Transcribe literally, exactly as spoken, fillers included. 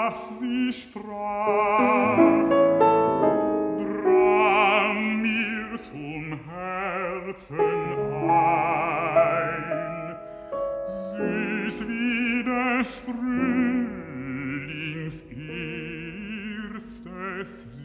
was sie sprach, drang mir zum Herzen ein, süß wie des Frühlings erstes